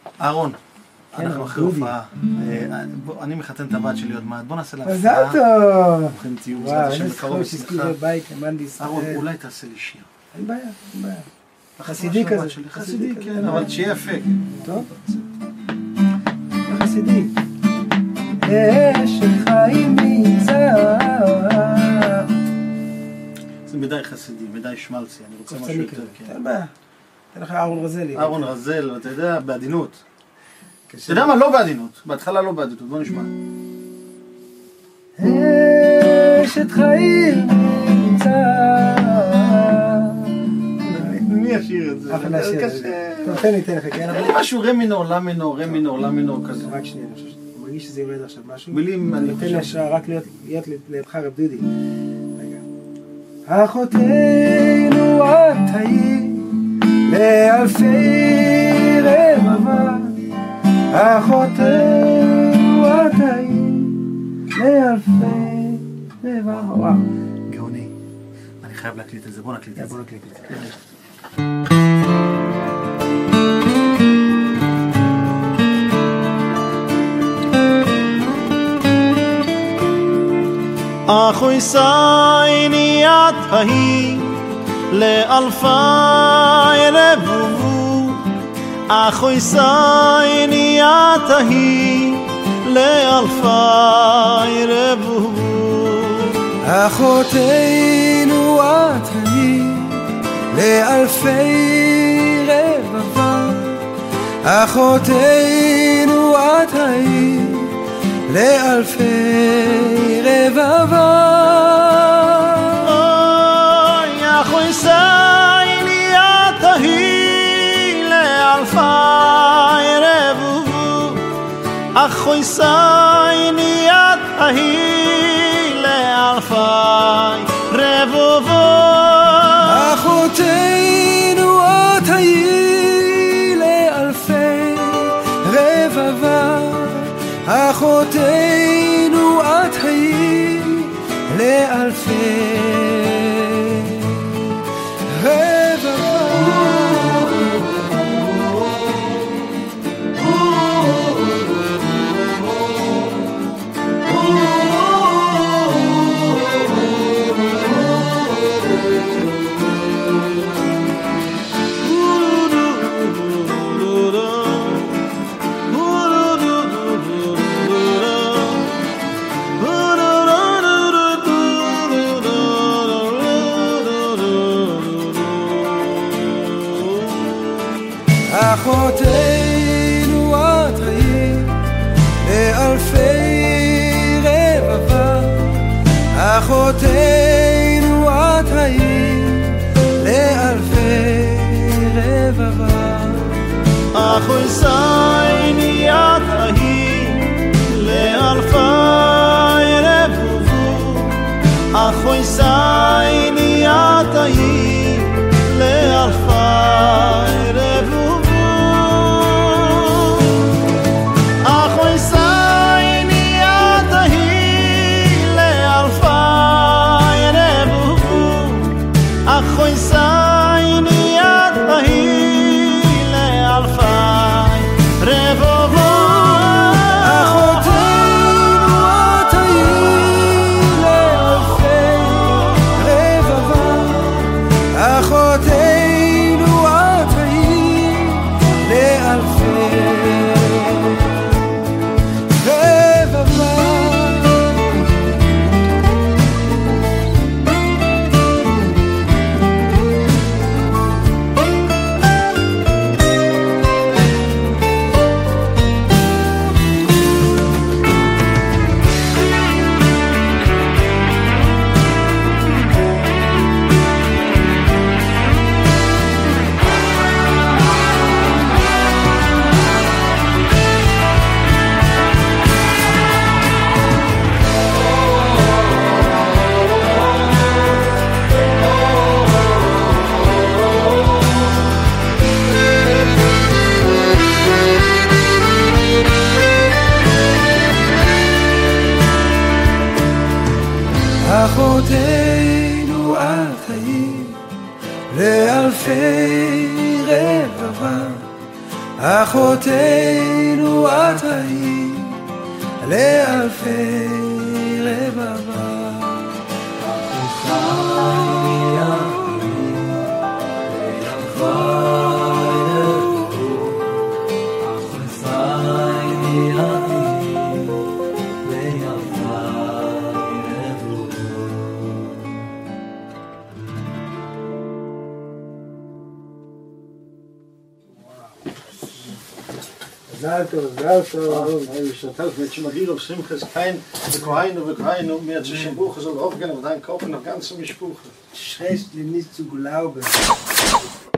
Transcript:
אהרון, אנחנו אחרי הופעה. אני מחתן את הבת שלי עוד מעט. בוא נעשה לה מזל טוב. ברוכים תהיו. וואו, אין זכות שהזכיר בית, אמן בישראל. אהרון, אולי תעשה לי שיר. אין בעיה, אין בעיה. חסידי כזה. חסידי, כן, אבל שיהיה יפה. טוב. חסידי. אשת חיים נמצא. זה מדי חסידי, מדי שמלצי, אני רוצה משהו יותר. אין בעיה. תן לך אהרון רזל. אהרון רזל, אתה יודע, בעדינות. אתה יודע מה? לא בעדינות. בהתחלה לא בעדינות. בוא נשמע. אשת חיים נמצא. מי ישיר את זה? אף אחד לא ישיר את זה. טוב, תן לי לך, כן? משהו רה מינור, לה מינור, רה מינור, לה מינור כזה. רק שנייה, אני מרגיש שזה יורד עכשיו משהו. מילים, אני נותן לי השראה רק להיות לידך רב דודי. רגע. אחותנו את היית לאלפי רבבה. אחותנו את היית לאלפי רבבה. וואו. גאוני. אני חייב להקליט את זה. בוא נקליט את זה. אחוי סייני את ההיא לאלפי רבבו. אחוי סייני את ההיא לאלפי רבבו. אחותנו את ההיא לאלפי רבבה. אחותנו את ההיא לאלפי רבבה. אוי, אחוי סייני את ההיא לאלפי רבבו. אחוי סייני את ההיא לאלפי רבבו. אחותנו את ההיא לאלפי רבבה. אחותנו את ההיא לאלפי רבבה. אחותנו את ההיא לאלפי רבבה. אחותנו את ההיא לאלפי רבבה. אחוי סייני את ההיא לאלפי רבבו. אחוי סייני את ההיא לאלפי רבבו. אחוי סייני את ההיא לאלפי רבבו. אחוי סייני את ההיא לאלפי רבבו. אחותנו את ההיא לאלפי רבבה. אחותנו את ההיא לאלפי רבבה. אחותנו את ההיא לאלפי רבבה. אחותנו את היית לאלפי רבבה. מזל טוב. Mit Schmagir auf Simches kein Bekoinu, mir zu Schimbuch soll aufgehen, und dein Kopf noch ganz zum Spruch. Schreist dir nicht zu glauben.